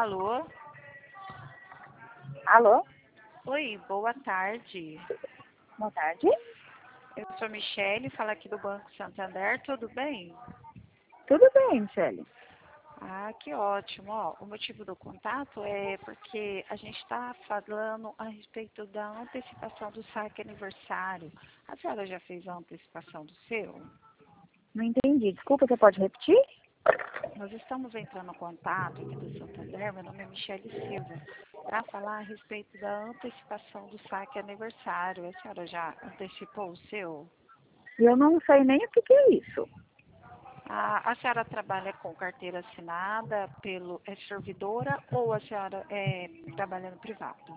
Alô? Alô? Oi, boa tarde. Boa tarde. Eu sou Michele, falo aqui do Banco Santander, tudo bem? Tudo bem, Michele? Ah, que ótimo. Ó, o motivo do contato é porque a gente está falando a respeito da antecipação do saque aniversário. A senhora já fez a antecipação do seu? Não entendi. Desculpa, você pode repetir? Nós estamos entrando em contato aqui do Santander, meu nome é Michele Silva, para falar a respeito da antecipação do saque aniversário. A senhora já antecipou o seu? Eu não sei nem o que é isso. A senhora trabalha com carteira assinada é servidora ou a senhora trabalha no privado?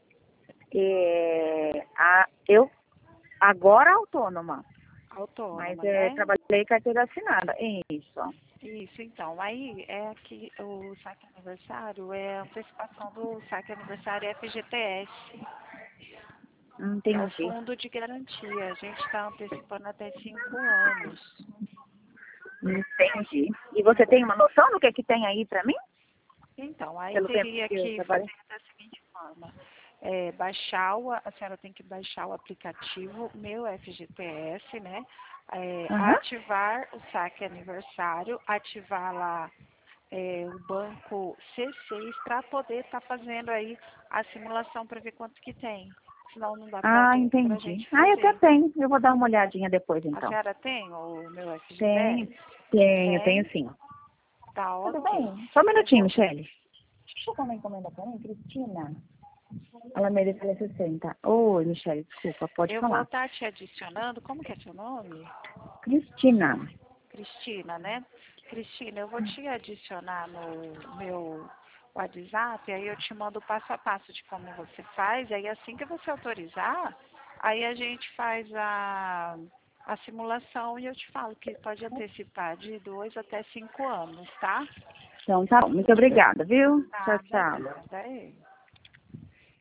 Eu agora autônoma, mas Autônoma, né? trabalhei carteira assinada. Isso. Isso, então. Aí é que o saque aniversário é a antecipação do saque aniversário FGTS. É o Entendi. fundo de garantia. A gente está antecipando até 5 anos. Entendi. E você tem uma noção do que tem aí pra mim? Então, aí Pelo tempo teria que eu que trabalhei? fazer da seguinte forma. A senhora tem que baixar o aplicativo Meu FGTS, né? Aham. Ativar o saque aniversário, ativar lá o banco C6 para poder estar fazendo aí a simulação para ver quanto que tem. Senão não dá para a Entendi. gente Até fazer. tem. Eu vou dar uma olhadinha depois, A então. senhora tem o meu Tenho, FGTS? tenho Tem? sim. Tá Tudo ok. bem? Só um Eu minutinho, vou, Michele. Deixa eu uma encomenda pra mim, Cristina. Alameda 360. Oi, Michele, desculpa, pode eu vou falar. estar te adicionando. Como que é seu nome? Cristina. Cristina, né? Cristina, eu vou te adicionar no meu WhatsApp, aí eu te mando o passo a passo de como você faz, aí assim que você autorizar, aí a gente faz a simulação e eu te falo que pode antecipar de 2 até 5 anos, tá? Então tá bom, muito obrigada, viu? Tchau, Nada, tchau. nada. É.